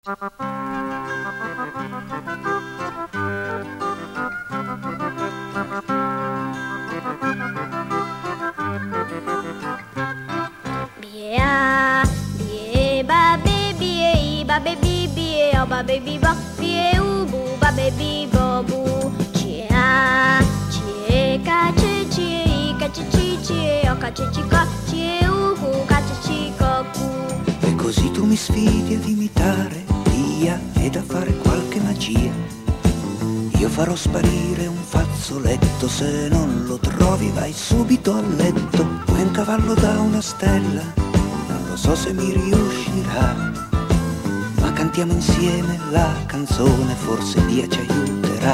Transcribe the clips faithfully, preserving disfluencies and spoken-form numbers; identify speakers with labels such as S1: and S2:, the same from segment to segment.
S1: Bia, bie, ba, baby, ba, baby, bie, oh, ba, baby, ba, bie, ubu, ba, baby, bobu, cia, cie, cace, cie, cace, cie, oh, cace, cico, cie, ubu, cace, cico, cu.
S2: E così tu mi sfidi ad imitare Dia ed a fare qualche magia. Io farò sparire un fazzoletto, se non lo trovi vai subito a letto. Poi un cavallo da una stella, non lo so se mi riuscirà, ma cantiamo insieme la canzone, forse Dia ci aiuterà.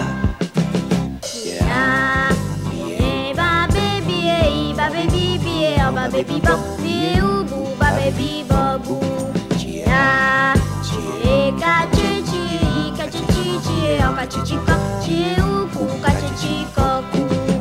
S1: Yeah, yeah, ba, baby, eh, ba, baby, bie, oh, ba, baby, bo, bie, ubu, ba, baby, bobu, cia, cie, cace, cie, cace, cie, cie, oh, cace, cico, cie, ubu, cace, cico, cu.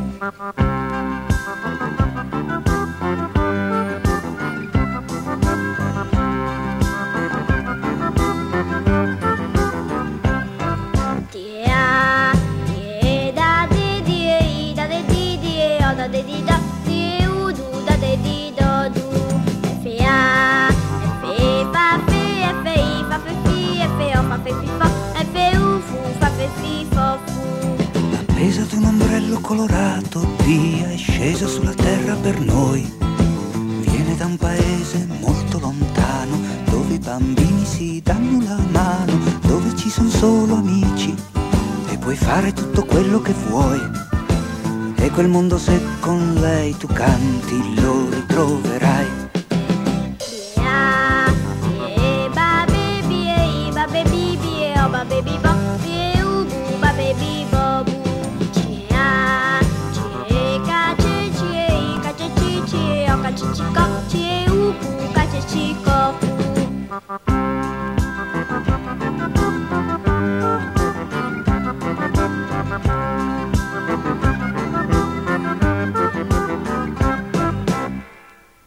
S1: Dia, die, da, de, die, da, de, di, die, oh, da, de, di, da, die, u, du, da, de, di, do, du. F, A, F, fa, fe, F, I, fa, fe, fi, F, O, fa, fe, fi, fo, F, U, fu, fa, fe, fi, fo, fu.
S2: Appesa ad un ombrello colorato, Dia è scesa sulla terra per noi. Viene da un paese molto lontano, dove i bambini si danno la mano, dove ci sono solo amici e puoi fare tutto quello che vuoi. E quel mondo, se con lei tu canti, lo ritroverai.
S1: Dia, die, ba, baby, eh, ba, baby, bie, oh, ba, baby, bo,